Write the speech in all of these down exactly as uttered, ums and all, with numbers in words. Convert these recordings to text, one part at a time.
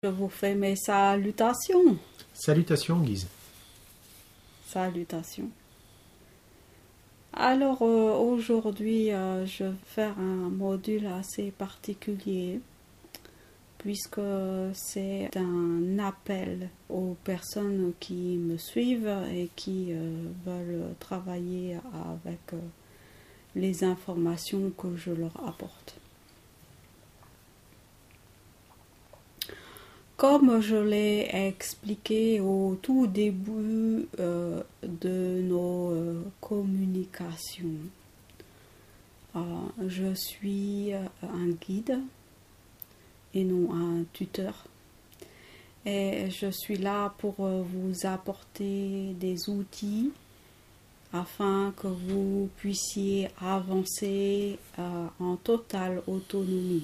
Je vous fais mes salutations. Salutations Guise. Salutations. Alors euh, aujourd'hui, euh, je vais faire un module assez particulier puisque c'est un appel aux personnes qui me suivent et qui euh, veulent travailler avec euh, les informations que je leur apporte. Comme je l'ai expliqué au tout début euh, de nos euh, communications, euh, je suis un guide et non un tuteur. Et je suis là pour vous apporter des outils afin que vous puissiez avancer euh, en totale autonomie.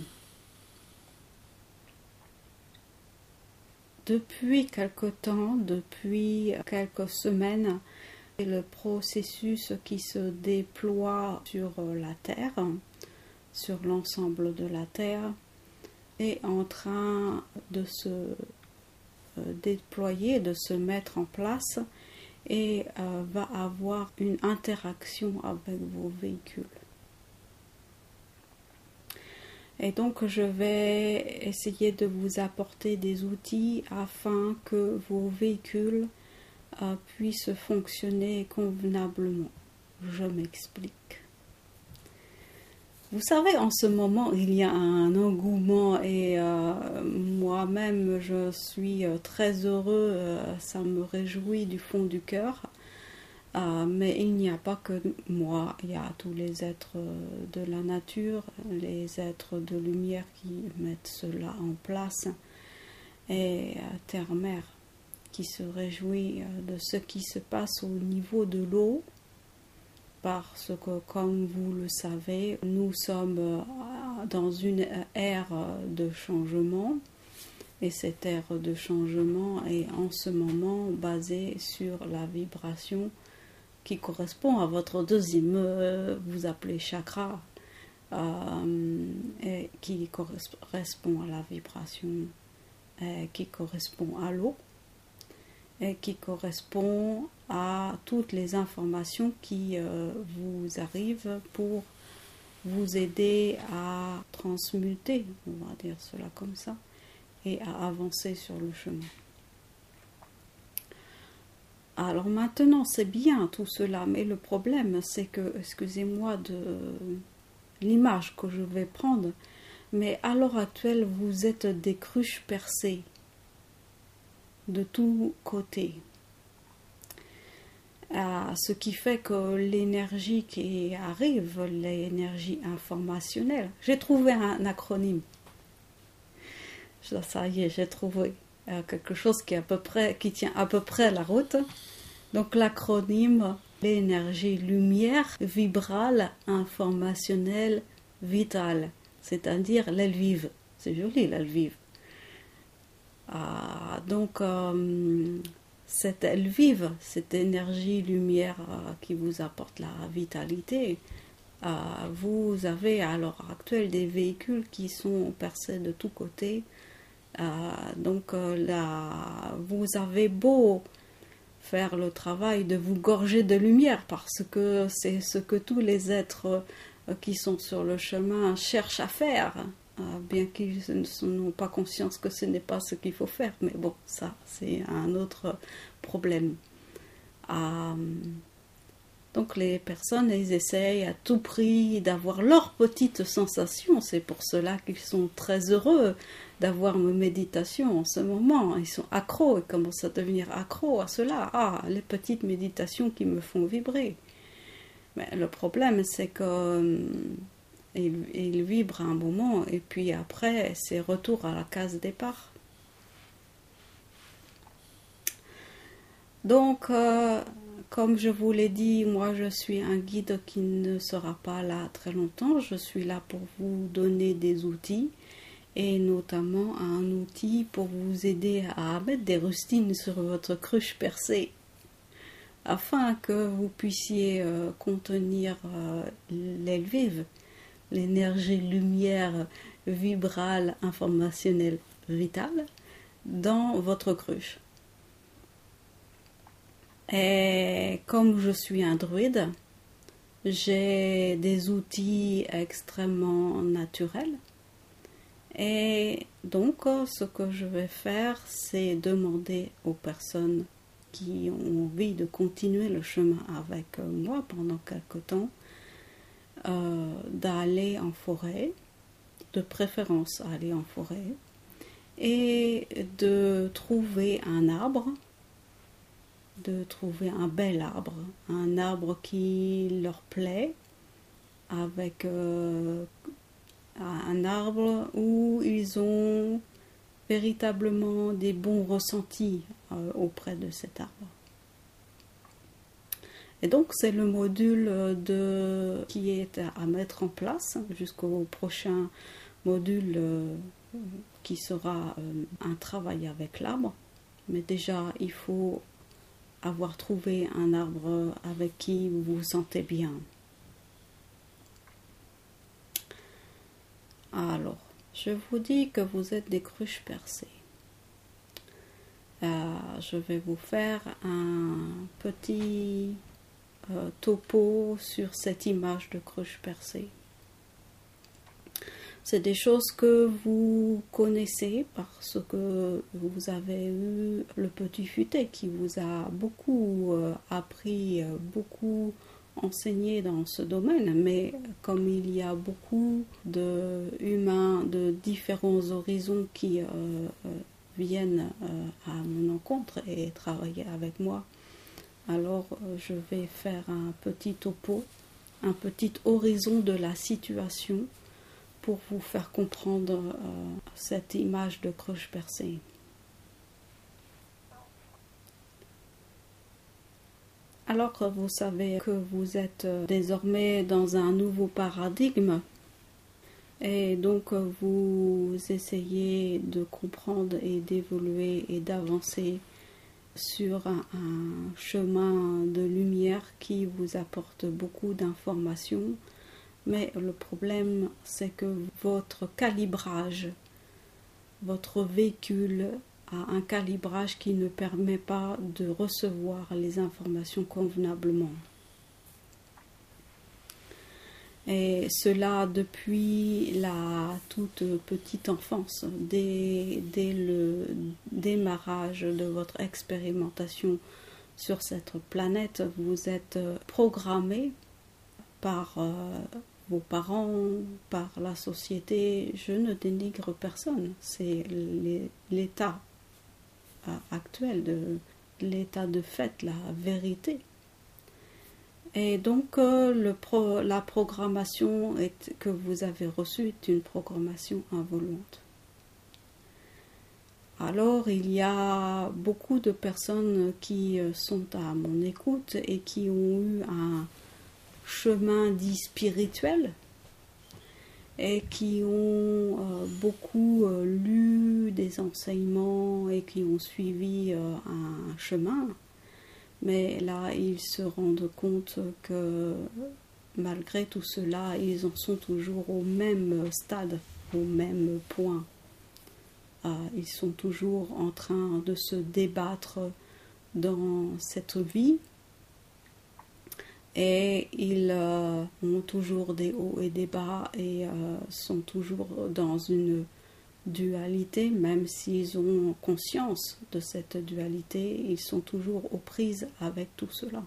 Depuis quelque temps, depuis quelques semaines, le processus qui se déploie sur la Terre, sur l'ensemble de la Terre, est en train de se déployer, de se mettre en place et euh, va avoir une interaction avec vos véhicules. Et donc je vais essayer de vous apporter des outils afin que vos véhicules euh, puissent fonctionner convenablement. Je m'explique. Vous savez, en ce moment, il y a un engouement et euh, moi-même, je suis très heureux, euh, ça me réjouit du fond du cœur. Euh, mais il n'y a pas que moi, il y a tous les êtres de la nature, les êtres de lumière qui mettent cela en place, et euh, Terre-Mère qui se réjouit de ce qui se passe au niveau de l'eau, parce que, comme vous le savez, nous sommes dans une ère de changement, et cette ère de changement est en ce moment basée sur la vibration qui correspond à votre deuxième, euh, vous appelez chakra, euh, et qui correspond à la vibration, et qui correspond à l'eau, et qui correspond à toutes les informations qui euh, vous arrivent pour vous aider à transmuter, on va dire cela comme ça, et à avancer sur le chemin. Alors maintenant, c'est bien tout cela, mais le problème, c'est que, excusez-moi de l'image que je vais prendre, mais à l'heure actuelle, vous êtes des cruches percées de tous côtés. Euh, ce qui fait que l'énergie qui arrive, l'énergie informationnelle, j'ai trouvé un acronyme. Ça y est, j'ai trouvé quelque chose qui, est à peu près, qui tient à peu près la route. Donc l'acronyme l'énergie lumière vibrale informationnelle vitale, c'est-à-dire l'aile vive. C'est joli l'aile vive. Ah, donc euh, cette aile vive, cette énergie lumière euh, qui vous apporte la vitalité, euh, vous avez à l'heure actuelle des véhicules qui sont percés de tous côtés. Euh, donc euh, là, vous avez beau faire le travail de vous gorger de lumière, parce que c'est ce que tous les êtres euh, qui sont sur le chemin cherchent à faire, euh, bien qu'ils n'ont pas conscience que ce n'est pas ce qu'il faut faire, mais bon, ça c'est un autre problème. Euh, donc les personnes, elles essayent à tout prix d'avoir leur petite sensation, c'est pour cela qu'ils sont très heureux d'avoir mes méditations en ce moment. Ils sont accros, ils commencent à devenir accros à cela. Ah, les petites méditations qui me font vibrer. Mais le problème, c'est qu'ils euh, ils vibrent un moment et puis après, c'est retour à la case départ. Donc, euh, comme je vous l'ai dit, moi je suis un guide qui ne sera pas là très longtemps. Je suis là pour vous donner des outils, et notamment un outil pour vous aider à mettre des rustines sur votre cruche percée, afin que vous puissiez euh, contenir euh, l'aile vive, l'énergie lumière vibrale informationnelle vitale, dans votre cruche. Et comme je suis un druide, j'ai des outils extrêmement naturels. Et donc, ce que je vais faire, c'est demander aux personnes qui ont envie de continuer le chemin avec moi pendant quelque temps, euh, d'aller en forêt, de préférence aller en forêt, et de trouver un arbre, de trouver un bel arbre, un arbre qui leur plaît, avec euh, un arbre où ils ont véritablement des bons ressentis euh, auprès de cet arbre. Et donc c'est le module de, qui est à mettre en place jusqu'au prochain module euh, qui sera euh, un travail avec l'arbre. Mais déjà il faut avoir trouvé un arbre avec qui vous vous sentez bien. Alors, je vous dis que vous êtes des cruches percées. Euh, je vais vous faire un petit euh, topo sur cette image de cruche percée. C'est des choses que vous connaissez parce que vous avez eu le petit futé qui vous a beaucoup euh, appris, euh, beaucoup enseigné dans ce domaine, mais comme il y a beaucoup d'humains de différents horizons qui euh, euh, viennent euh, à mon encontre et travailler avec moi, alors euh, je vais faire un petit topo, un petit horizon de la situation pour vous faire comprendre euh, cette image de cruche percée. Alors que vous savez que vous êtes désormais dans un nouveau paradigme et donc vous essayez de comprendre et d'évoluer et d'avancer sur un, un chemin de lumière qui vous apporte beaucoup d'informations, mais le problème c'est que votre calibrage, votre véhicule à un calibrage qui ne permet pas de recevoir les informations convenablement. Et cela depuis la toute petite enfance, dès, dès le démarrage de votre expérimentation sur cette planète, vous êtes programmé par euh, vos parents, par la société. Je ne dénigre personne, c'est l'état actuel, de l'état de fait, la vérité. Et donc euh, le pro, la programmation est, que vous avez reçue est une programmation involontaire. Alors il y a beaucoup de personnes qui sont à mon écoute et qui ont eu un chemin dit spirituel et qui ont euh, beaucoup euh, lu des enseignements et qui ont suivi euh, un chemin. Mais là, ils se rendent compte que malgré tout cela, ils en sont toujours au même stade, au même point. Euh, ils sont toujours en train de se débattre dans cette vie. Et ils euh, ont toujours des hauts et des bas et euh, sont toujours dans une dualité, même s'ils ont conscience de cette dualité, ils sont toujours aux prises avec tout cela.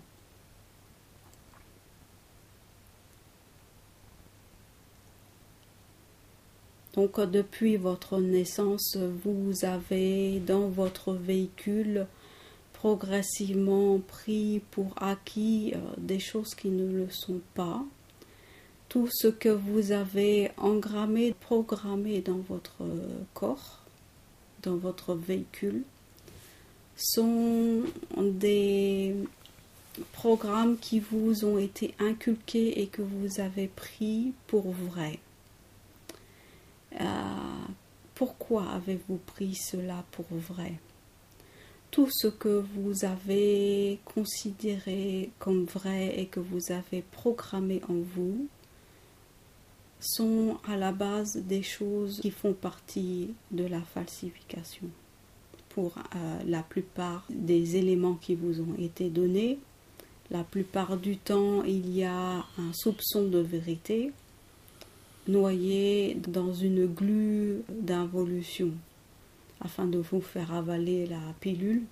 Donc depuis votre naissance, vous avez dans votre véhicule progressivement pris pour acquis euh, des choses qui ne le sont pas. Tout ce que vous avez engrammé, programmé dans votre corps, dans votre véhicule, sont des programmes qui vous ont été inculqués et que vous avez pris pour vrai. Euh, pourquoi avez-vous pris cela pour vrai ? Tout ce que vous avez considéré comme vrai et que vous avez programmé en vous sont à la base des choses qui font partie de la falsification. pour euh, la plupart des éléments qui vous ont été donnés. La plupart du temps, il y a un soupçon de vérité noyé dans une glu d'involution afin de vous faire avaler la pilule.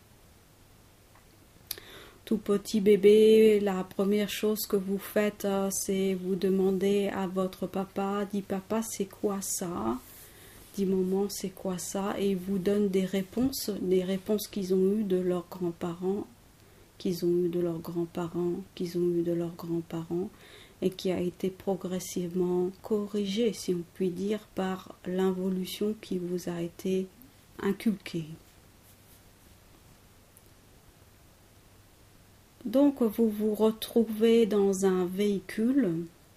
Tout petit bébé, la première chose que vous faites, c'est vous demander à votre papa, dit papa, c'est quoi ça? Dit maman, c'est quoi ça? Et il vous donne des réponses, des réponses qu'ils ont eues de leurs grands-parents, qu'ils ont eues de leurs grands-parents, qu'ils ont eues de leurs grands-parents, et qui a été progressivement corrigée, si on peut dire, par l'involution qui vous a été inculquée. Donc vous vous retrouvez dans un véhicule,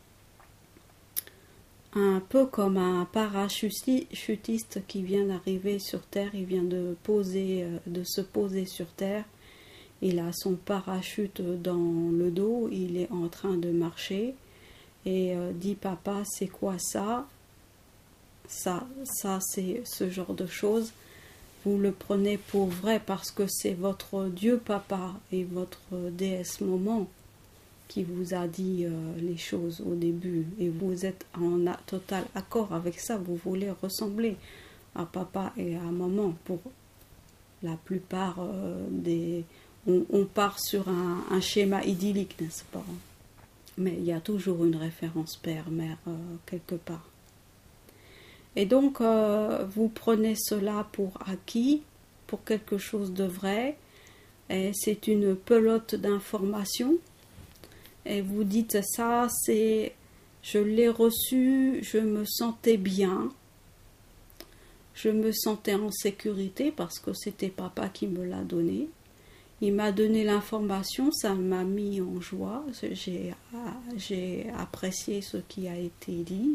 un peu comme un parachutiste qui vient d'arriver sur Terre, il vient de, poser, de se poser sur Terre, il a son parachute dans le dos, il est en train de marcher et euh, dit papa, c'est quoi ça? Ça, ça c'est ce genre de choses. Vous le prenez pour vrai parce que c'est votre Dieu papa et votre déesse maman qui vous a dit euh, les choses au début et vous êtes en a, total accord avec ça, vous voulez ressembler à papa et à maman. Pour la plupart euh, des... On, on part sur un, un schéma idyllique, n'est-ce pas? Mais il y a toujours une référence père-mère euh, quelque part. Et donc, euh, vous prenez cela pour acquis, pour quelque chose de vrai, et c'est une pelote d'informations, et vous dites ça, c'est, je l'ai reçu, je me sentais bien, je me sentais en sécurité parce que c'était papa qui me l'a donné. Il m'a donné l'information, ça m'a mis en joie, j'ai, j'ai apprécié ce qui a été dit.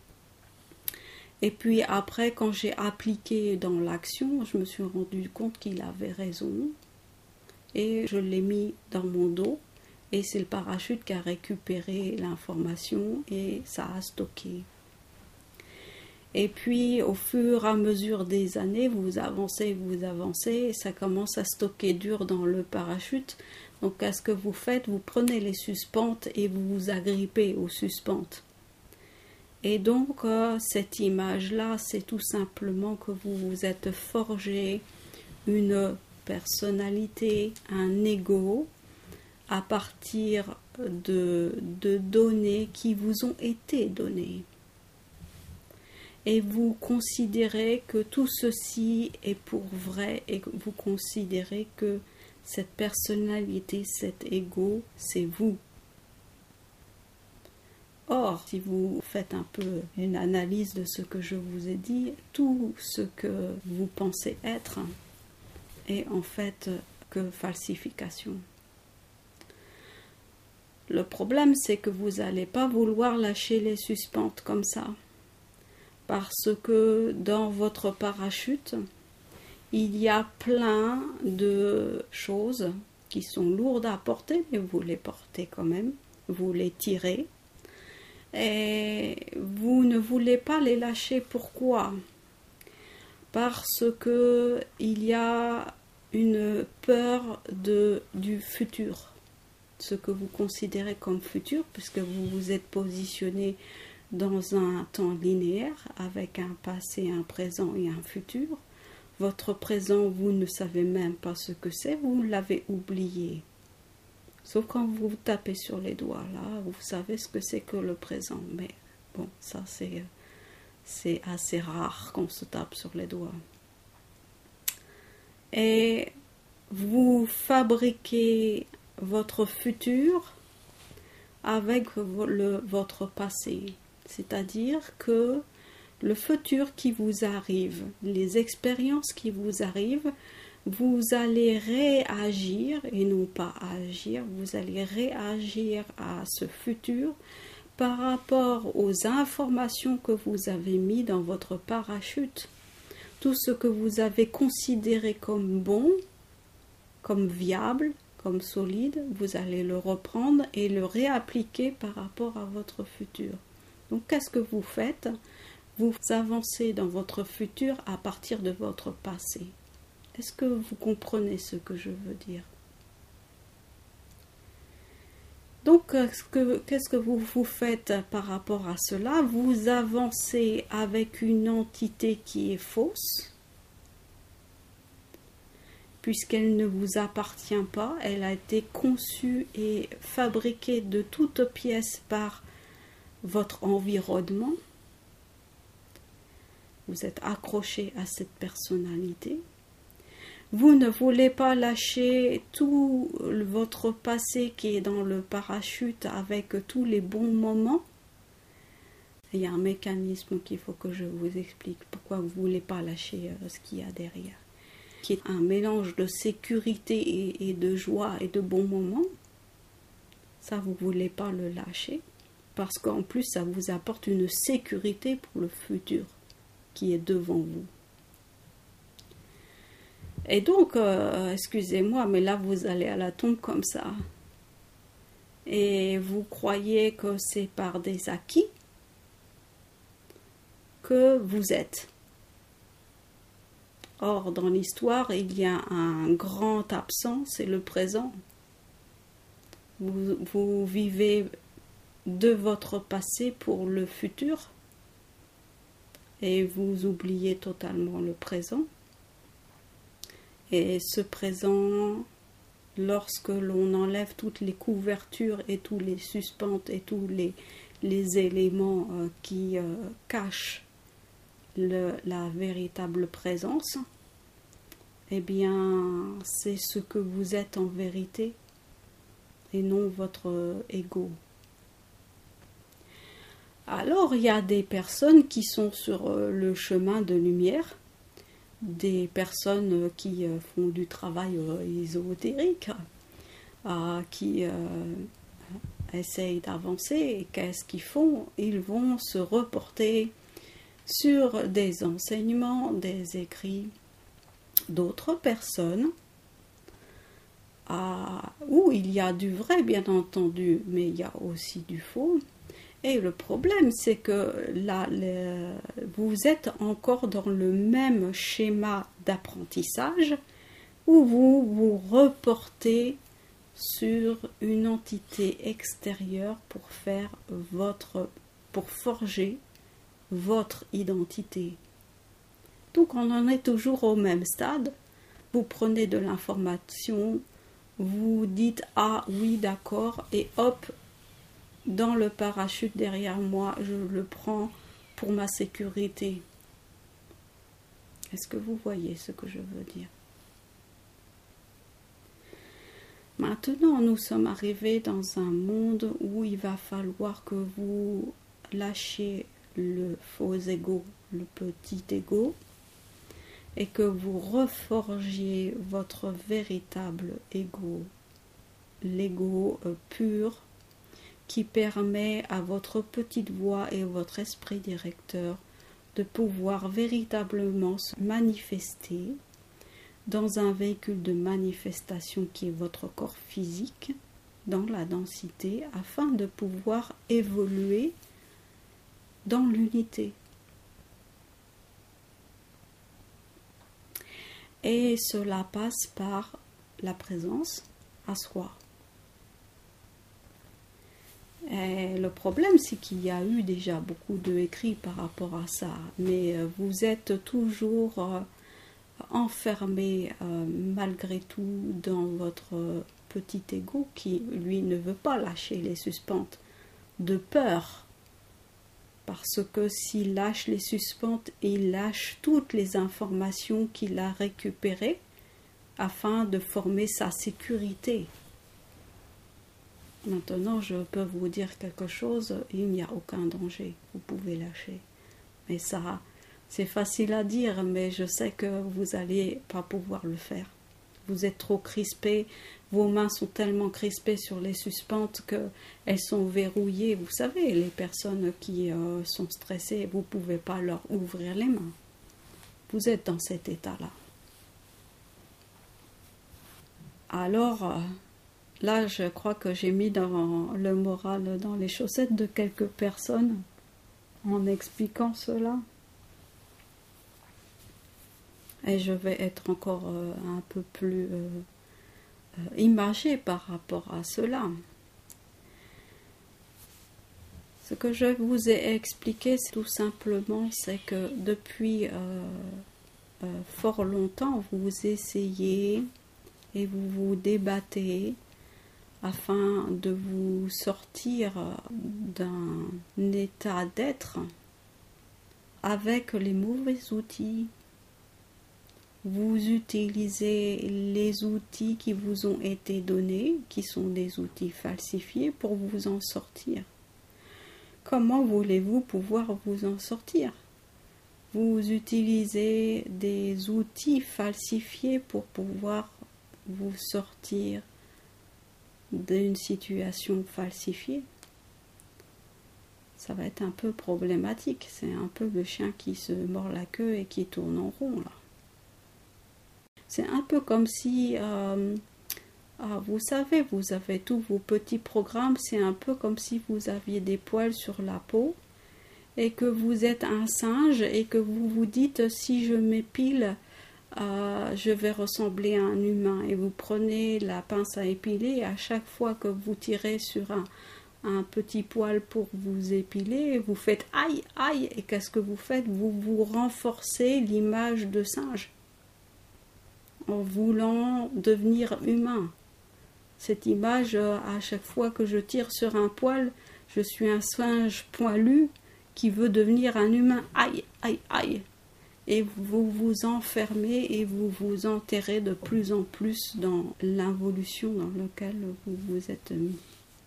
Et puis après, quand j'ai appliqué dans l'action, je me suis rendu compte qu'il avait raison. Et je l'ai mis dans mon dos. Et c'est le parachute qui a récupéré l'information et ça a stocké. Et puis, au fur et à mesure des années, vous avancez, vous avancez, et ça commence à stocker dur dans le parachute. Donc, qu'est-ce que vous faites? Vous prenez les suspentes et vous vous agrippez aux suspentes. Et donc, euh, cette image-là, c'est tout simplement que vous vous êtes forgé une personnalité, un ego, à partir de, de données qui vous ont été données. Et vous considérez que tout ceci est pour vrai et que vous considérez que cette personnalité, cet ego, c'est vous. Or, si vous faites un peu une analyse de ce que je vous ai dit, tout ce que vous pensez être est en fait que falsification. Le problème, c'est que vous n'allez pas vouloir lâcher les suspentes comme ça. Parce que dans votre parachute, il y a plein de choses qui sont lourdes à porter, mais vous les portez quand même, vous les tirez. Et vous ne voulez pas les lâcher. Pourquoi? Parce que il y a une peur de, du futur, ce que vous considérez comme futur, puisque vous vous êtes positionné dans un temps linéaire avec un passé, un présent et un futur. Votre présent, vous ne savez même pas ce que c'est, vous l'avez oublié. Sauf quand vous vous tapez sur les doigts, là, vous savez ce que c'est que le présent. Mais bon, ça c'est, c'est assez rare qu'on se tape sur les doigts. Et vous fabriquez votre futur avec le, votre passé. C'est-à-dire que le futur qui vous arrive, les expériences qui vous arrivent, vous allez réagir, et non pas agir, vous allez réagir à ce futur par rapport aux informations que vous avez mises dans votre parachute. Tout ce que vous avez considéré comme bon, comme viable, comme solide, vous allez le reprendre et le réappliquer par rapport à votre futur. Donc, qu'est-ce que vous faites? Vous avancez dans votre futur à partir de votre passé. Est-ce que vous comprenez ce que je veux dire? Donc, qu'est-ce que, qu'est-ce que vous, vous faites par rapport à cela? Vous avancez avec une entité qui est fausse, puisqu'elle ne vous appartient pas. Elle a été conçue et fabriquée de toutes pièces par votre environnement. Vous êtes accroché à cette personnalité. Vous ne voulez pas lâcher tout votre passé qui est dans le parachute avec tous les bons moments. Il y a un mécanisme qu'il faut que je vous explique. Pourquoi vous ne voulez pas lâcher ce qu'il y a derrière. Qui est un mélange de sécurité et, et de joie et de bons moments. Ça, vous ne voulez pas le lâcher. Parce qu'en plus, ça vous apporte une sécurité pour le futur qui est devant vous. Et donc, euh, excusez-moi, mais là, vous allez à la tombe comme ça. Et vous croyez que c'est par des acquis que vous êtes. Or, dans l'histoire, il y a un grand absent, c'est le présent. Vous, vous vivez de votre passé pour le futur et vous oubliez totalement le présent. Et ce présent, lorsque l'on enlève toutes les couvertures et tous les suspentes et tous les, les éléments euh, qui euh, cachent le, la véritable présence, eh bien, c'est ce que vous êtes en vérité et non votre ego. Alors, il y a des personnes qui sont sur le chemin de lumière, des personnes qui font du travail ésotérique, qui essayent d'avancer. Et qu'est-ce qu'ils font? Ils vont se reporter sur des enseignements, des écrits d'autres personnes, où il y a du vrai, bien entendu, mais il y a aussi du faux. Et le problème, c'est que là, le, vous êtes encore dans le même schéma d'apprentissage où vous vous reportez sur une entité extérieure pour faire votre, pour forger votre identité. Donc on en est toujours au même stade. Vous prenez de l'information, vous dites « Ah oui, d'accord » et hop, dans le parachute derrière moi, je le prends pour ma sécurité. Est-ce que vous voyez ce que je veux dire? Maintenant, nous sommes arrivés dans un monde où il va falloir que vous lâchiez le faux ego, le petit ego, et que vous reforgiez votre véritable ego, l'ego euh, pur, qui permet à votre petite voix et votre esprit directeur de pouvoir véritablement se manifester dans un véhicule de manifestation qui est votre corps physique, dans la densité, afin de pouvoir évoluer dans l'unité. Et cela passe par la présence à soi. Et le problème, c'est qu'il y a eu déjà beaucoup d'écrits par rapport à ça, mais vous êtes toujours euh, enfermé euh, malgré tout dans votre petit ego qui, lui, ne veut pas lâcher les suspentes de peur. Parce que s'il lâche les suspentes, il lâche toutes les informations qu'il a récupérées afin de former sa sécurité. Maintenant, je peux vous dire quelque chose, il n'y a aucun danger, vous pouvez lâcher. Mais ça, c'est facile à dire, mais je sais que vous n'allez pas pouvoir le faire. Vous êtes trop crispé, vos mains sont tellement crispées sur les suspentes qu'elles sont verrouillées. Vous savez, les personnes qui euh, sont stressées, vous ne pouvez pas leur ouvrir les mains. Vous êtes dans cet état-là. Alors... Euh, Là, je crois que j'ai mis dans le moral dans les chaussettes de quelques personnes en expliquant cela. Et je vais être encore euh, un peu plus euh, euh, imagée par rapport à cela. Ce que je vous ai expliqué, c'est tout simplement, c'est que depuis euh, euh, fort longtemps, vous essayez et vous vous débattez afin de vous sortir d'un état d'être avec les mauvais outils. Vous utilisez les outils qui vous ont été donnés, qui sont des outils falsifiés, pour vous en sortir. Comment voulez-vous pouvoir vous en sortir? Vous utilisez des outils falsifiés pour pouvoir vous sortir d'une situation falsifiée. Ça va être un peu problématique. C'est un peu le chien qui se mord la queue et qui tourne en rond là. C'est un peu comme si, euh, ah, vous savez, vous avez tous vos petits programmes. C'est un peu comme si vous aviez des poils sur la peau et que vous êtes un singe et que vous vous dites, si je m'épile, euh, je vais ressembler à un humain. Et vous prenez la pince à épiler et à chaque fois que vous tirez sur un, un petit poil pour vous épiler, vous faites aïe, aïe. Et qu'est-ce que vous faites? Vous vous renforcez l'image de singe en voulant devenir humain. Cette image, à chaque fois que je tire sur un poil, je suis un singe poilu qui veut devenir un humain. Aïe, aïe, aïe. Et vous vous enfermez et vous vous enterrez de plus en plus dans l'involution dans laquelle vous vous êtes mis.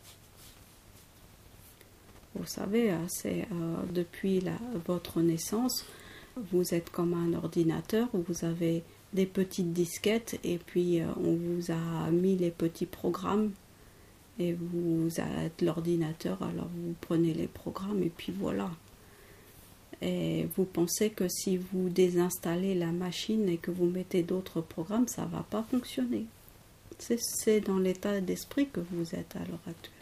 Vous savez, c'est euh, depuis la, votre naissance, vous êtes comme un ordinateur, vous avez des petites disquettes et puis euh, on vous a mis les petits programmes et vous êtes l'ordinateur, alors vous prenez les programmes et puis voilà. Et vous pensez que si vous désinstallez la machine et que vous mettez d'autres programmes, ça ne va pas fonctionner. C'est, c'est dans l'état d'esprit que vous êtes à l'heure actuelle.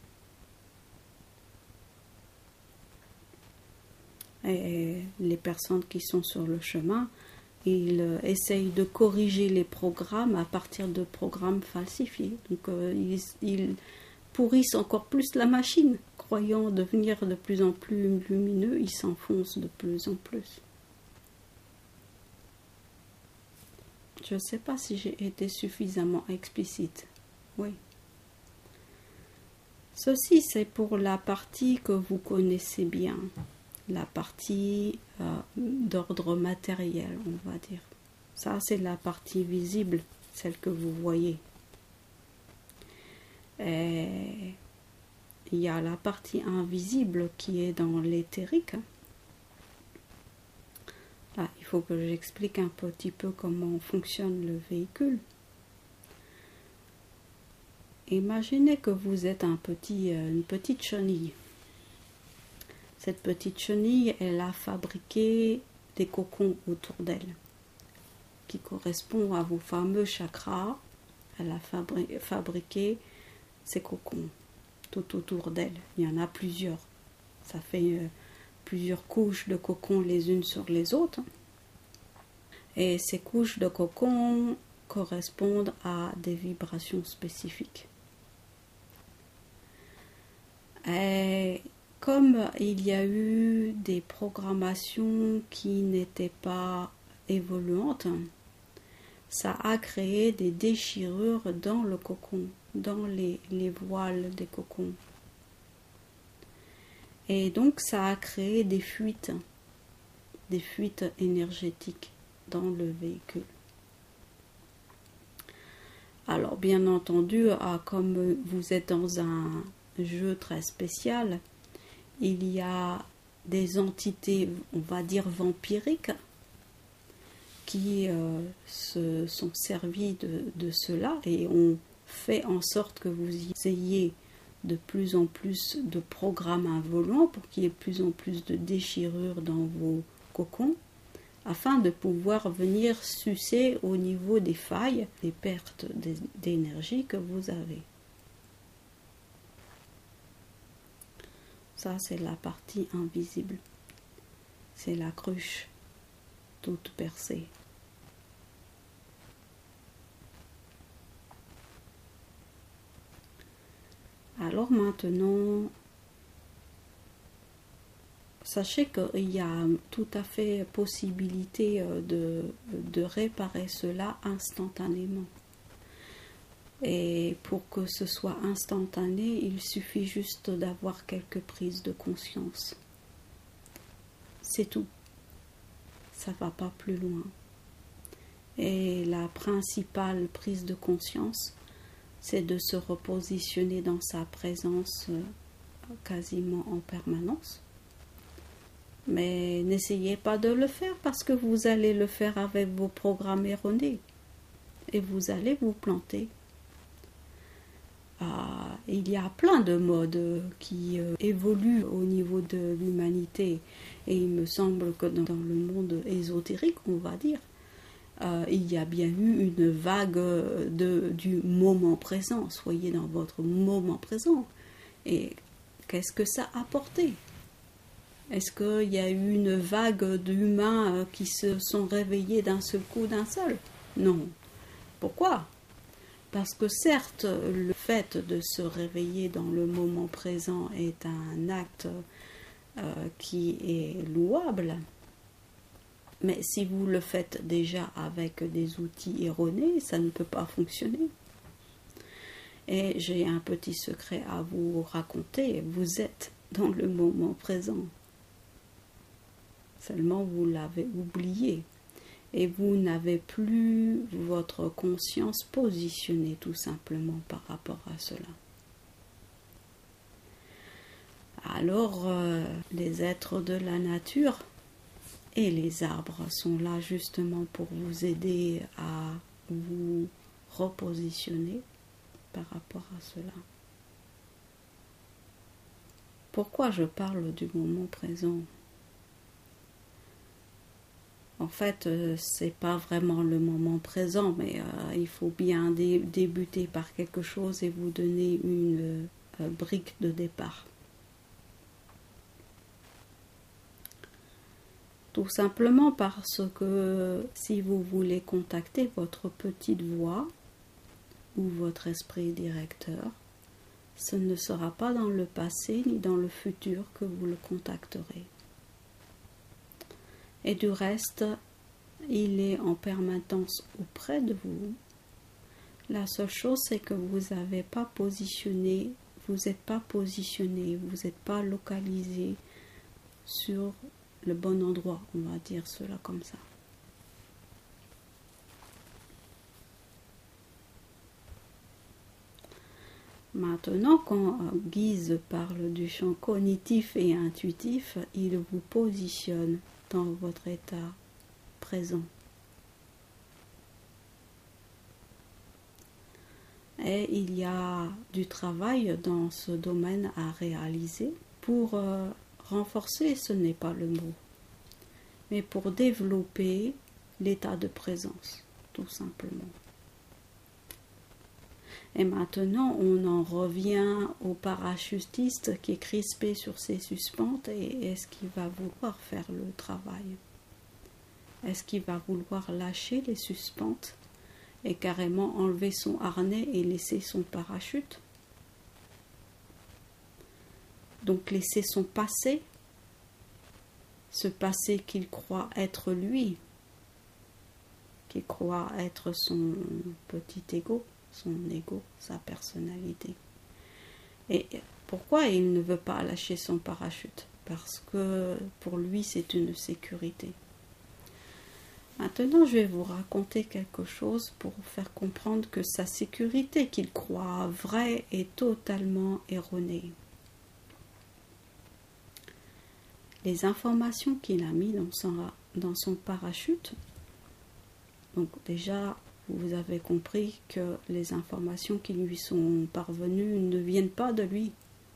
Et les personnes qui sont sur le chemin, ils essayent de corriger les programmes à partir de programmes falsifiés. Donc euh, ils, ils pourrissent encore plus la machine. Croyant devenir de plus en plus lumineux, ils s'enfoncent de plus en plus. Je ne sais pas si j'ai été suffisamment explicite. Oui. Ceci, c'est pour la partie que vous connaissez bien. La partie euh, d'ordre matériel, on va dire. Ça, c'est la partie visible, celle que vous voyez. Et il y a la partie invisible qui est dans l'éthérique. Là, il faut que j'explique un petit peu comment fonctionne le véhicule. Imaginez que vous êtes un petit, une petite chenille. Cette petite chenille, elle a fabriqué des cocons autour d'elle, qui correspondent à vos fameux chakras. Elle a fabri- fabriqué ces cocons tout autour d'elle. Il y en a plusieurs. Ça fait euh, plusieurs couches de cocons les unes sur les autres. Et ces couches de cocons correspondent à des vibrations spécifiques. Et comme il y a eu des programmations qui n'étaient pas évoluantes, ça a créé des déchirures dans le cocon, dans les, les voiles des cocons. Et donc ça a créé des fuites, des fuites énergétiques dans le véhicule. Alors bien entendu, comme vous êtes dans un jeu très spécial, il y a des entités, on va dire vampiriques, qui euh, se sont servis de, de cela et ont fait en sorte que vous ayez de plus en plus de programmes involants pour qu'il y ait de plus en plus de déchirures dans vos cocons, afin de pouvoir venir sucer au niveau des failles, des pertes d'énergie que vous avez. Ça, c'est la partie invisible. C'est la cruche toute percée. Alors maintenant, sachez qu'il y a tout à fait possibilité de, de réparer cela instantanément. Et pour que ce soit instantané, il suffit juste d'avoir quelques prises de conscience. C'est tout. Ça ne va pas plus loin. Et la principale prise de conscience, c'est de se repositionner dans sa présence quasiment en permanence. Mais n'essayez pas de le faire parce que vous allez le faire avec vos programmes erronés. Et vous allez vous planter. Ah, il y a plein de modes qui euh, évoluent au niveau de l'humanité. Et il me semble que dans, dans le monde ésotérique, on va dire, euh, il y a bien eu une vague de, du moment présent. Soyez dans votre moment présent. Et qu'est-ce que ça a apporté ? Est-ce qu'il y a eu une vague d'humains qui se sont réveillés d'un seul coup, d'un seul ? Non. Pourquoi ? Parce que certes, le fait de se réveiller dans le moment présent est un acte euh, qui est louable, mais si vous le faites déjà avec des outils erronés, ça ne peut pas fonctionner. Et j'ai un petit secret à vous raconter, vous êtes dans le moment présent. Seulement vous l'avez oublié. Et vous n'avez plus votre conscience positionnée tout simplement par rapport à cela. Alors, euh, les êtres de la nature et les arbres sont là justement pour vous aider à vous repositionner par rapport à cela. Pourquoi je parle du moment présent ? En fait, euh, c'est pas vraiment le moment présent, mais euh, il faut bien dé- débuter par quelque chose et vous donner une euh, brique de départ. Tout simplement parce que si vous voulez contacter votre petite voix ou votre esprit directeur, ce ne sera pas dans le passé ni dans le futur que vous le contacterez. Et du reste, il est en permanence auprès de vous. La seule chose, c'est que vous n'avez pas positionné, vous n'êtes pas positionné, vous n'êtes pas localisé sur le bon endroit, on va dire cela comme ça. Maintenant, quand Guise parle du champ cognitif et intuitif, il vous positionne dans votre état présent. Et il y a du travail dans ce domaine à réaliser pour euh, renforcer, ce n'est pas le mot, mais pour développer l'état de présence, tout simplement. Et maintenant, on en revient au parachutiste qui est crispé sur ses suspentes et est-ce qu'il va vouloir faire le travail ? Est-ce qu'il va vouloir lâcher les suspentes et carrément enlever son harnais et laisser son parachute ? Donc laisser son passé, ce passé qu'il croit être lui, qu'il croit être son petit ego, son ego, sa personnalité. Et pourquoi il ne veut pas lâcher son parachute ? Parce que pour lui c'est une sécurité. Maintenant, je vais vous raconter quelque chose pour vous faire comprendre que sa sécurité qu'il croit vraie est totalement erronée. Les informations qu'il a mises dans son, dans son parachute, donc déjà, vous avez compris que les informations qui lui sont parvenues ne viennent pas de lui.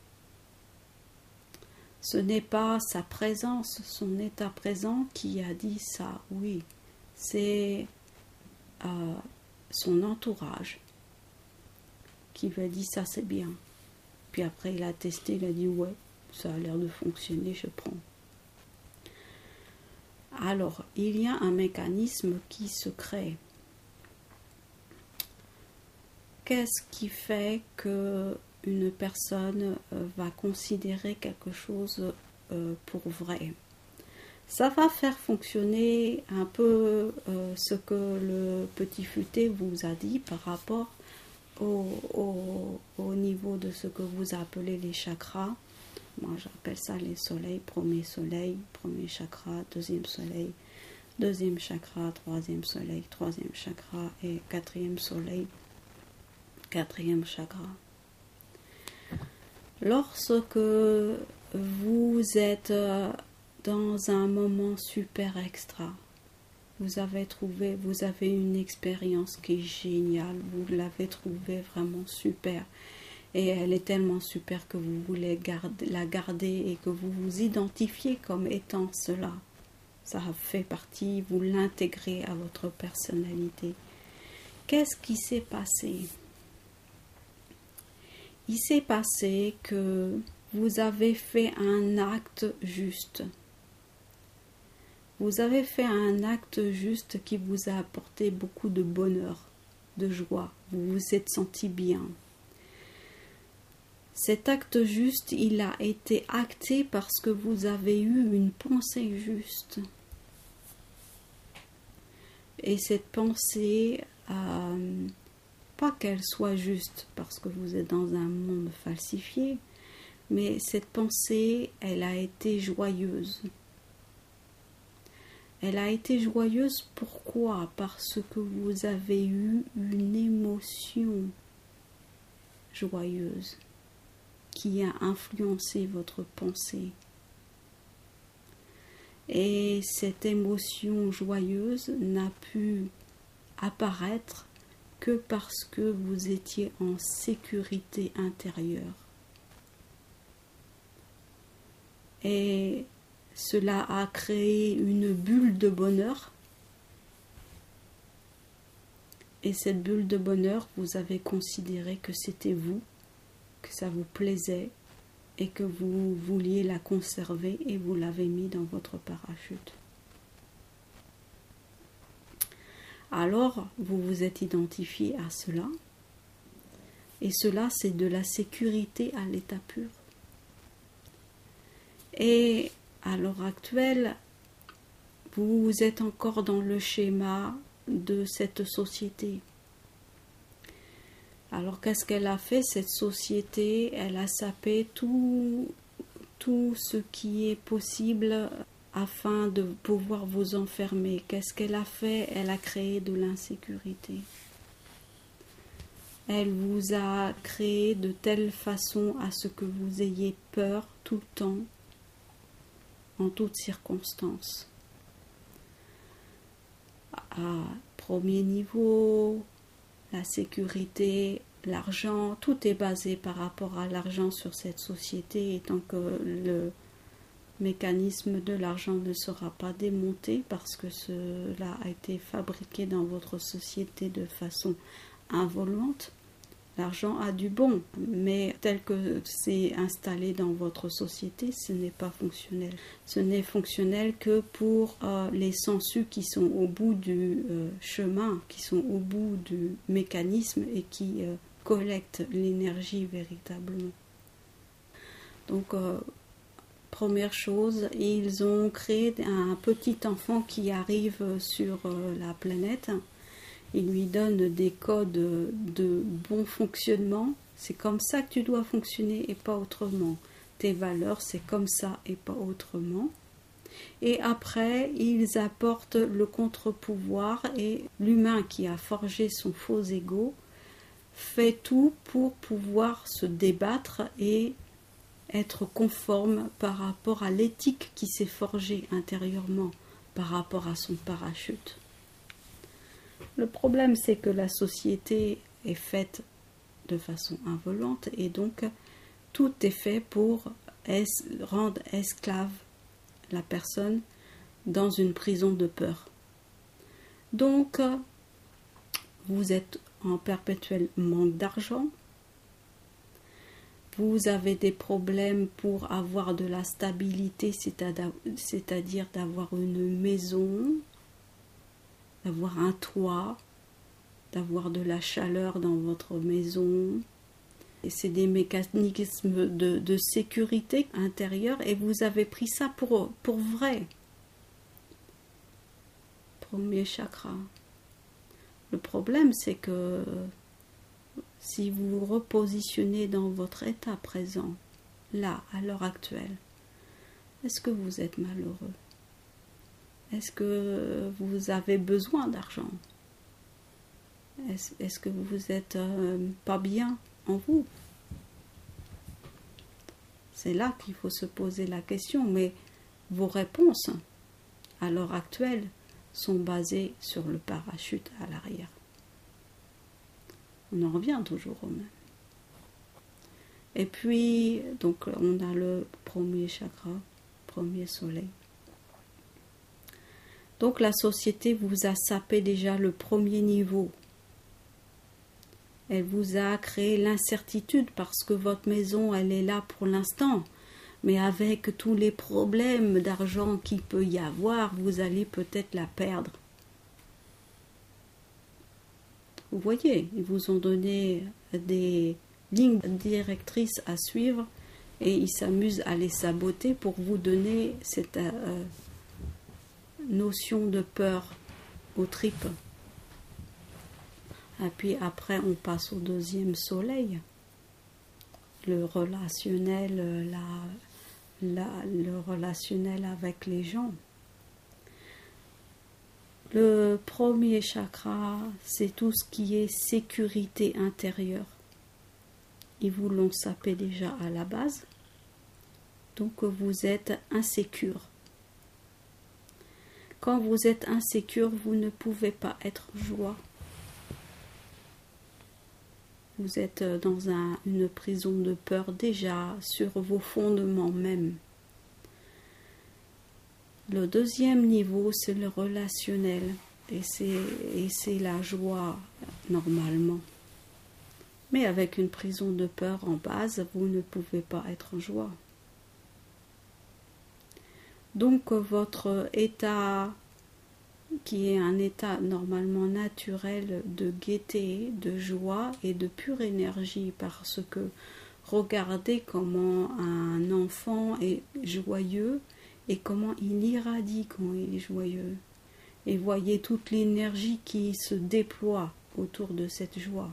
Ce n'est pas sa présence, son état présent qui a dit ça, oui. C'est euh, son entourage qui lui a dit ça c'est bien. Puis après il a testé, il a dit ouais, ça a l'air de fonctionner, je prends. Alors, il y a un mécanisme qui se crée. Qu'est-ce qui fait que une personne euh, va considérer quelque chose euh, pour vrai. Ça va faire fonctionner un peu euh, ce que le petit futé vous a dit par rapport au, au, au niveau de ce que vous appelez les chakras. Moi j'appelle ça les soleils, premier soleil, premier chakra, deuxième soleil, deuxième chakra, troisième soleil, troisième chakra et quatrième soleil, quatrième chakra. Lorsque vous êtes dans un moment super extra, vous avez trouvé, vous avez une expérience qui est géniale, vous l'avez trouvée vraiment super et elle est tellement super que vous voulez garder, la garder et que vous vous identifiez comme étant cela. Ça fait partie, vous l'intégrez à votre personnalité. Qu'est-ce qui s'est passé? Il s'est passé que vous avez fait un acte juste. Vous avez fait un acte juste qui vous a apporté beaucoup de bonheur, de joie. Vous vous êtes senti bien. Cet acte juste, il a été acté parce que vous avez eu une pensée juste. Et cette pensée, euh, pas qu'elle soit juste parce que vous êtes dans un monde falsifié, mais cette pensée, elle a été joyeuse. Elle a été joyeuse, pourquoi? Parce que vous avez eu une émotion joyeuse qui a influencé votre pensée. Et cette émotion joyeuse n'a pu apparaître que parce que vous étiez en sécurité intérieure. Et cela a créé une bulle de bonheur. Et cette bulle de bonheur, vous avez considéré que c'était vous, que ça vous plaisait et que vous vouliez la conserver et vous l'avez mis dans votre parachute. Alors, vous vous êtes identifié à cela. Et cela, c'est de la sécurité à l'état pur. Et à l'heure actuelle, vous êtes encore dans le schéma de cette société. Alors qu'est-ce qu'elle a fait, cette société? Elle a sapé tout, tout ce qui est possible afin de pouvoir vous enfermer. Qu'est-ce qu'elle a fait? Elle a créé de l'insécurité. Elle vous a créé de telle façon à ce que vous ayez peur tout le temps, en toutes circonstances. À premier niveau, la sécurité, l'argent, tout est basé par rapport à l'argent sur cette société, et tant que le mécanisme de l'argent ne sera pas démonté parce que cela a été fabriqué dans votre société de façon involonte, l'argent a du bon, mais tel que c'est installé dans votre société, ce n'est pas fonctionnel. Ce n'est fonctionnel que pour euh, les sensus qui sont au bout du euh, chemin, qui sont au bout du mécanisme et qui euh, collectent l'énergie véritablement. Donc, euh, première chose, ils ont créé un petit enfant qui arrive sur euh, la planète. Il lui donne des codes de bon fonctionnement. C'est comme ça que tu dois fonctionner et pas autrement. Tes valeurs, c'est comme ça et pas autrement. Et après, ils apportent le contre-pouvoir et l'humain qui a forgé son faux ego fait tout pour pouvoir se débattre et être conforme par rapport à l'éthique qui s'est forgée intérieurement par rapport à son parachute. Le problème, c'est que la société est faite de façon involonte et donc tout est fait pour es- rendre esclave la personne dans une prison de peur. Donc, vous êtes en perpétuel manque d'argent. Vous avez des problèmes pour avoir de la stabilité, c'est-à-dire d'avoir une maison, d'avoir un toit, d'avoir de la chaleur dans votre maison, c'est des mécanismes de, de sécurité intérieure et vous avez pris ça pour, pour vrai. Premier chakra. Le problème, c'est que si vous vous repositionnez dans votre état présent, là, à l'heure actuelle, est-ce que vous êtes malheureux? Est-ce que vous avez besoin d'argent? Est-ce, est-ce que vous êtes euh, pas bien en vous? C'est là qu'il faut se poser la question, mais vos réponses, à l'heure actuelle, sont basées sur le parachute à l'arrière. On en revient toujours au même. Et puis, donc, on a le premier chakra, premier soleil. Donc, la société vous a sapé déjà le premier niveau. Elle vous a créé l'incertitude parce que votre maison, elle est là pour l'instant. Mais avec tous les problèmes d'argent qu'il peut y avoir, vous allez peut-être la perdre. Vous voyez, ils vous ont donné des lignes directrices à suivre et ils s'amusent à les saboter pour vous donner cette euh, notion de peur aux tripes. Et puis après, on passe au deuxième soleil. Le relationnel, la, la, le relationnel avec les gens. Le premier chakra, c'est tout ce qui est sécurité intérieure. Ils vous l'ont sapé déjà à la base. Donc vous êtes insécure. Quand vous êtes insécure, vous ne pouvez pas être joie. Vous êtes dans un, une prison de peur déjà sur vos fondements même. Le deuxième niveau, c'est le relationnel et c'est, et c'est la joie normalement. Mais avec une prison de peur en base, vous ne pouvez pas être en joie. Donc votre état, qui est un état normalement naturel de gaieté, de joie et de pure énergie, parce que regardez comment un enfant est joyeux et comment il irradie quand il est joyeux. Et voyez toute l'énergie qui se déploie autour de cette joie.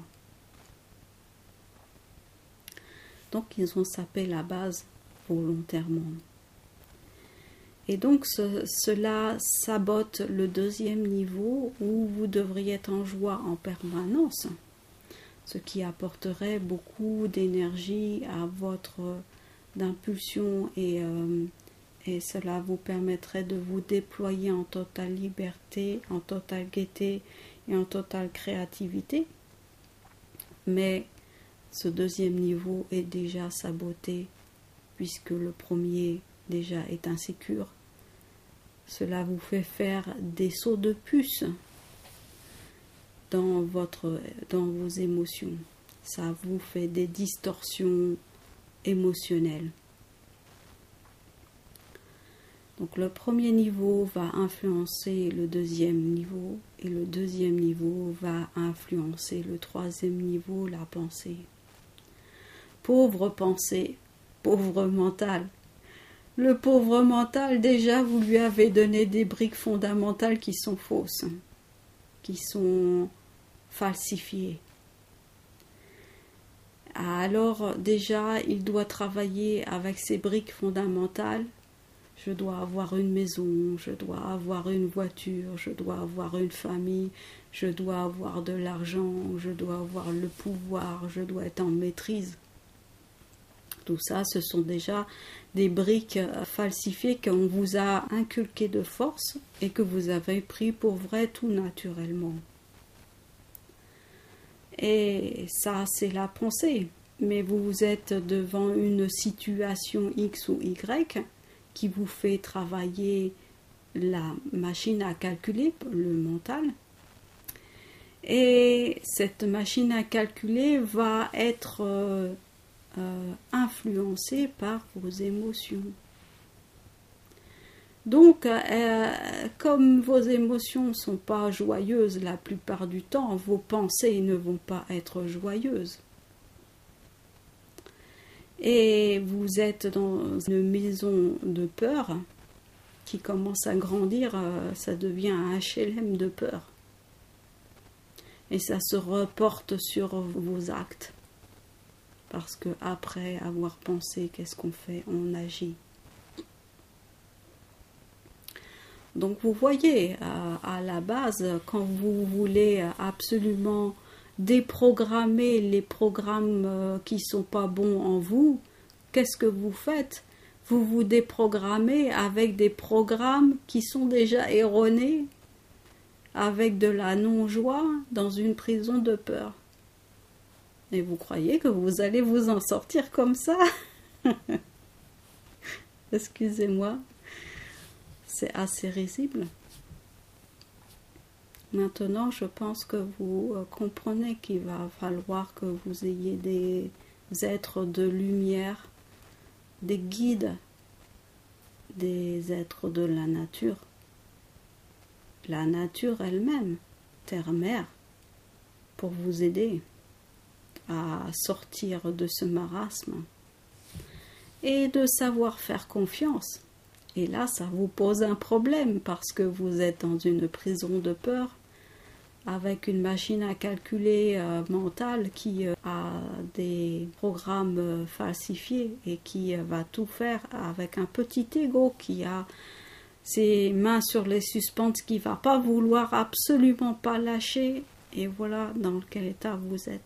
Donc ils ont sapé la base volontairement. Et donc ce, cela sabote le deuxième niveau où vous devriez être en joie en permanence, ce qui apporterait beaucoup d'énergie à votre d'impulsion et, euh, et cela vous permettrait de vous déployer en totale liberté, en totale gaieté et en totale créativité. Mais ce deuxième niveau est déjà saboté puisque le premier déjà est insécure. Cela vous fait faire des sauts de puce dans, votre, dans vos émotions. Ça vous fait des distorsions émotionnelles. Donc le premier niveau va influencer le deuxième niveau et le deuxième niveau va influencer le troisième niveau, la pensée. Pauvre pensée, pauvre mental. Le pauvre mental, déjà, vous lui avez donné des briques fondamentales qui sont fausses, qui sont falsifiées. Alors, déjà, il doit travailler avec ces briques fondamentales. Je dois avoir une maison, je dois avoir une voiture, je dois avoir une famille, je dois avoir de l'argent, je dois avoir le pouvoir, je dois être en maîtrise. Tout ça, ce sont déjà des briques falsifiées qu'on vous a inculquées de force et que vous avez pris pour vrai tout naturellement. Et ça, c'est la pensée. Mais vous êtes devant une situation X ou Y qui vous fait travailler la machine à calculer, le mental. Et cette machine à calculer va être euh, euh, influencée par vos émotions. Donc, euh, comme vos émotions ne sont pas joyeuses la plupart du temps, vos pensées ne vont pas être joyeuses. et vous êtes dans une maison de peur qui commence à grandir, ça devient un H L M de peur. Et ça se reporte sur vos actes. Parce que après avoir pensé, qu'est-ce qu'on fait? On agit. Donc vous voyez, à, à la base, quand vous voulez absolument déprogrammer les programmes qui ne sont pas bons en vous, qu'est-ce que vous faites? Vous vous déprogrammez avec des programmes qui sont déjà erronés, avec de la non-joie dans une prison de peur. Et vous croyez que vous allez vous en sortir comme ça? Excusez-moi, c'est assez risible. Maintenant, je pense que vous comprenez qu'il va falloir que vous ayez des êtres de lumière, des guides, des êtres de la nature. La nature elle-même, terre-mère, pour vous aider à sortir de ce marasme et de savoir faire confiance. Et là, ça vous pose un problème parce que vous êtes dans une prison de peur avec une machine à calculer euh, mentale qui euh, a des programmes euh, falsifiés et qui euh, va tout faire avec un petit ego qui a ses mains sur les suspentes, qui ne va pas vouloir absolument pas lâcher. Et voilà dans quel état vous êtes.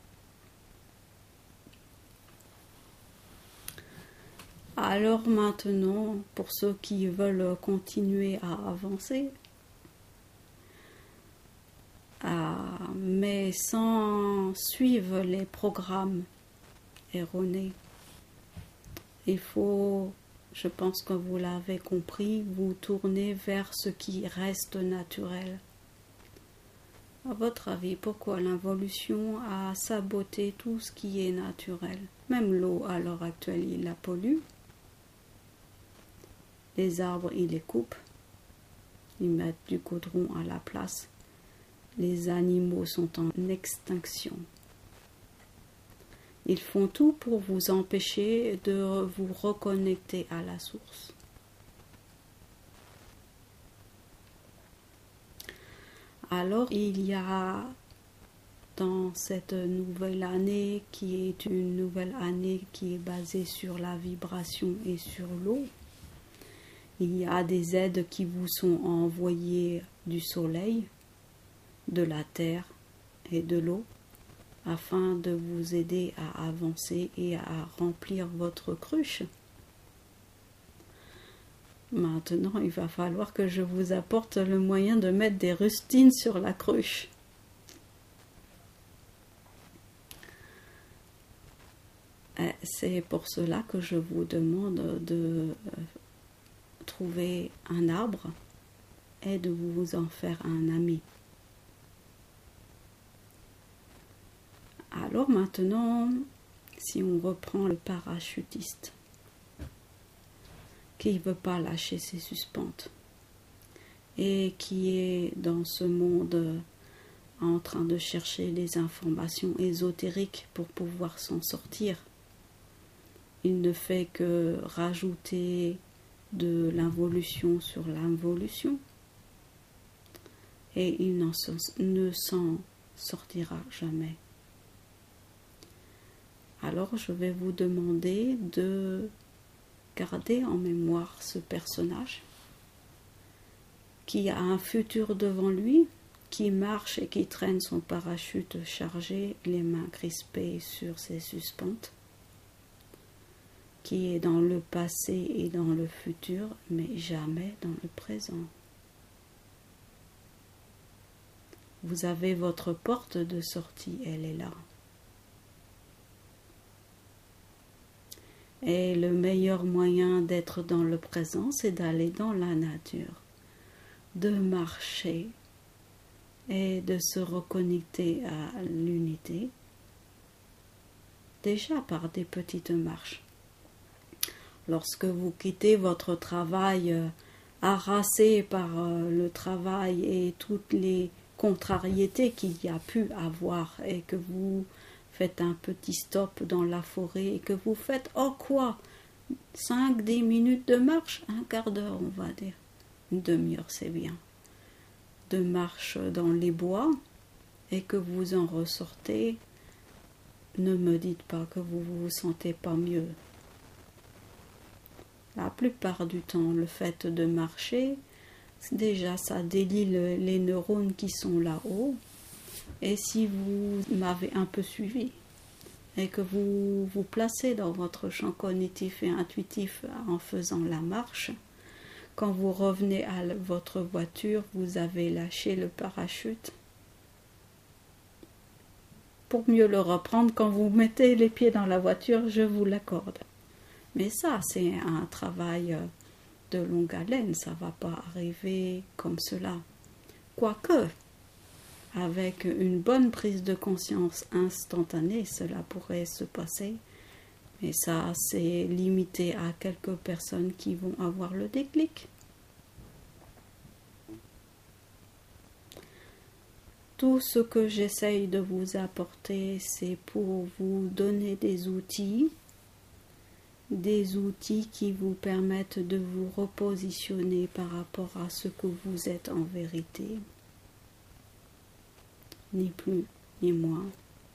Alors maintenant, pour ceux qui veulent continuer à avancer, à, mais sans suivre les programmes erronés, il faut, je pense que vous l'avez compris, vous tourner vers ce qui reste naturel. À votre avis, pourquoi l'involution a saboté tout ce qui est naturel? Même l'eau, à l'heure actuelle, il la pollue. Les arbres, ils les coupent. Ils mettent du goudron à la place. Les animaux sont en extinction. Ils font tout pour vous empêcher de vous reconnecter à la source. Alors, il y a dans cette nouvelle année, qui est une nouvelle année qui est basée sur la vibration et sur l'eau, il y a des aides qui vous sont envoyées du soleil, de la terre et de l'eau, afin de vous aider à avancer et à remplir votre cruche. Maintenant, il va falloir que je vous apporte le moyen de mettre des rustines sur la cruche. C'est pour cela que je vous demande de trouver un arbre et de vous en faire un ami. Alors maintenant, si on reprend le parachutiste qui ne veut pas lâcher ses suspentes et qui est dans ce monde en train de chercher les informations ésotériques pour pouvoir s'en sortir, il ne fait que rajouter de l'involution sur l'involution et il ne s'en sortira jamais. Alors je vais vous demander de garder en mémoire ce personnage qui a un futur devant lui, qui marche et qui traîne son parachute chargé, les mains crispées sur ses suspentes, qui est dans le passé et dans le futur, mais jamais dans le présent. Vous avez votre porte de sortie, elle est là. Et le meilleur moyen d'être dans le présent, c'est d'aller dans la nature, de marcher et de se reconnecter à l'unité, déjà par des petites marches. Lorsque vous quittez votre travail euh, harassé par euh, le travail et toutes les contrariétés qu'il y a pu avoir et que vous faites un petit stop dans la forêt et que vous faites, oh quoi, cinq dix minutes de marche, un quart d'heure on va dire, une demi-heure c'est bien, de marche dans les bois, et que vous en ressortez, ne me dites pas que vous ne vous sentez pas mieux. La plupart du temps, le fait de marcher, déjà ça délie le, les neurones qui sont là-haut. Et si vous m'avez un peu suivi et que vous vous placez dans votre champ cognitif et intuitif en faisant la marche, quand vous revenez à votre voiture, vous avez lâché le parachute pour mieux le reprendre quand vous mettez les pieds dans la voiture, je vous l'accorde. Mais ça, c'est un travail de longue haleine, ça ne va pas arriver comme cela. Quoique, avec une bonne prise de conscience instantanée, cela pourrait se passer. Mais ça, c'est limité à quelques personnes qui vont avoir le déclic. Tout ce que j'essaye de vous apporter, c'est pour vous donner des outils, des outils qui vous permettent de vous repositionner par rapport à ce que vous êtes en vérité. Ni plus, ni moins.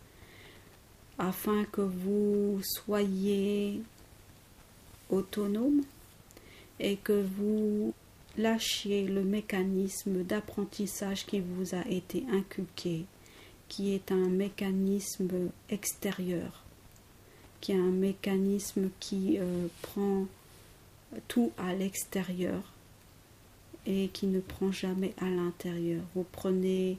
Afin que vous soyez autonome et que vous lâchiez le mécanisme d'apprentissage qui vous a été inculqué, qui est un mécanisme extérieur, qui est un mécanisme qui euh, prend tout à l'extérieur et qui ne prend jamais à l'intérieur. Vous prenez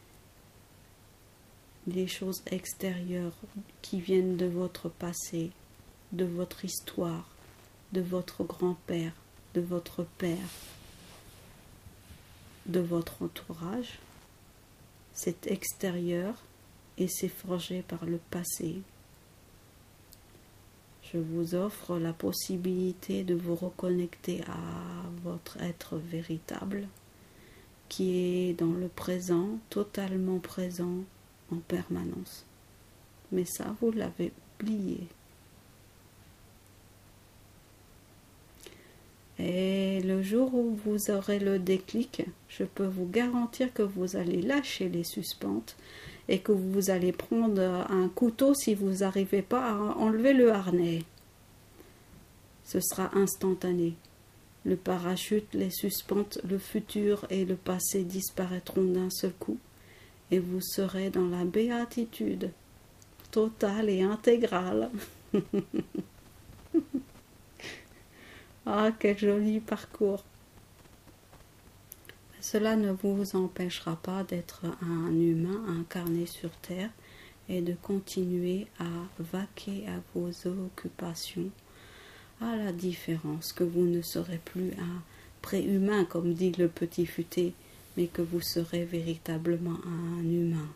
les choses extérieures qui viennent de votre passé, de votre histoire, de votre grand-père, de votre père, de votre entourage. C'est extérieur et c'est forgé par le passé. Je vous offre la possibilité de vous reconnecter à votre être véritable qui est dans le présent, totalement présent en permanence. Mais ça, vous l'avez oublié. Et le jour où vous aurez le déclic, je peux vous garantir que vous allez lâcher les suspentes et que vous allez prendre un couteau si vous n'arrivez pas à enlever le harnais. Ce sera instantané. Le parachute, les suspentes, le futur et le passé disparaîtront d'un seul coup et vous serez dans la béatitude totale et intégrale. Ah, quel joli parcours! Cela ne vous empêchera pas d'être un humain incarné sur Terre et de continuer à vaquer à vos occupations, à la différence que vous ne serez plus un préhumain, comme dit le petit futé, mais que vous serez véritablement un humain.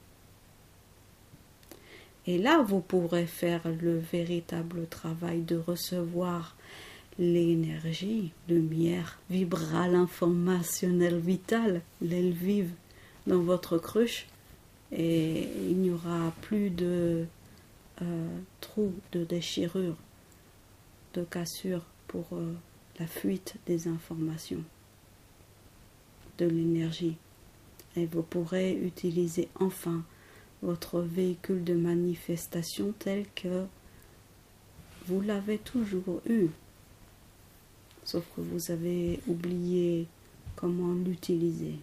Et là, vous pourrez faire le véritable travail de recevoir l'énergie, lumière vibrale, informationnelle, vitale, l'aile vive dans votre cruche, et il n'y aura plus de euh, trous, de déchirures, de cassures pour euh, la fuite des informations, de l'énergie. Et vous pourrez utiliser enfin votre véhicule de manifestation tel que vous l'avez toujours eu. Sauf que vous avez oublié comment l'utiliser.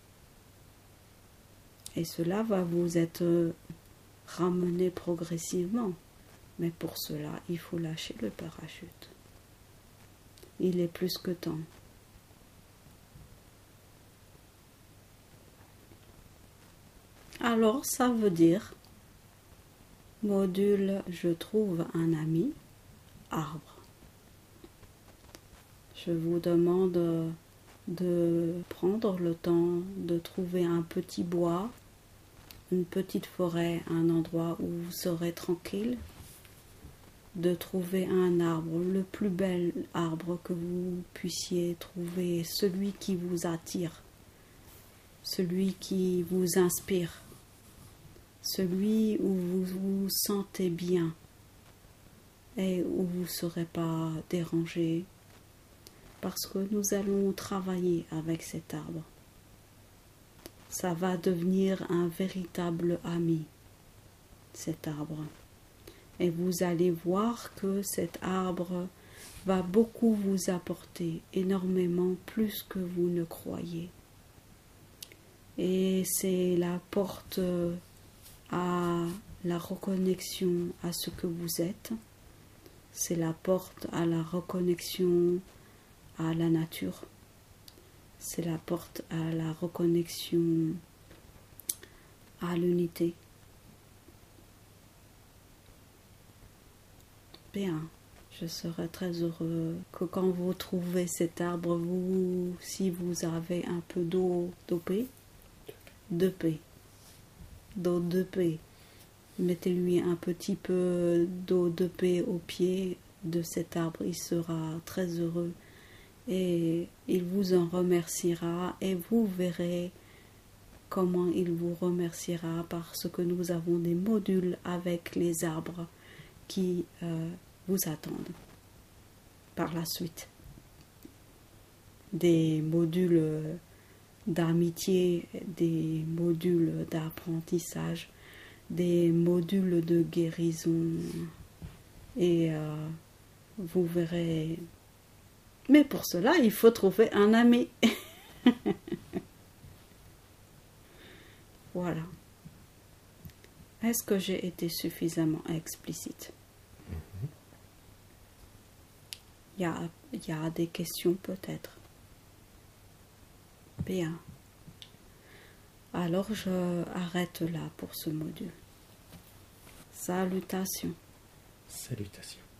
Et cela va vous être ramené progressivement. Mais pour cela, il faut lâcher le parachute. Il est plus que temps. Alors, ça veut dire, module, je trouve un ami, arbre. Je vous demande de prendre le temps de trouver un petit bois, une petite forêt, un endroit où vous serez tranquille, de trouver un arbre, le plus bel arbre que vous puissiez trouver, celui qui vous attire, celui qui vous inspire, celui où vous vous sentez bien et où vous ne serez pas dérangé, parce que nous allons travailler avec cet arbre. Ça va devenir un véritable ami, cet arbre. Et vous allez voir que cet arbre va beaucoup vous apporter, énormément plus que vous ne croyez. Et c'est la porte à la reconnexion à ce que vous êtes. C'est la porte à la reconnexion à la nature. C'est la porte à la reconnexion à l'unité. Bien, je serai très heureux que quand vous trouvez cet arbre, vous, si vous avez un peu d'eau, d'O P, de paix, d'eau de paix, mettez-lui un petit peu d'eau de paix au pied de cet arbre, il sera très heureux et il vous en remerciera et vous verrez comment il vous remerciera, parce que nous avons des modules avec les arbres qui euh, vous attendent par la suite. Des modules d'amitié, des modules d'apprentissage, des modules de guérison. Et euh, vous verrez. Mais pour cela, il faut trouver un ami. Voilà. Est-ce que j'ai été suffisamment explicite? Il y a, il y a des questions peut-être. Bien. Alors je arrête là pour ce module. Salutations. Salutations.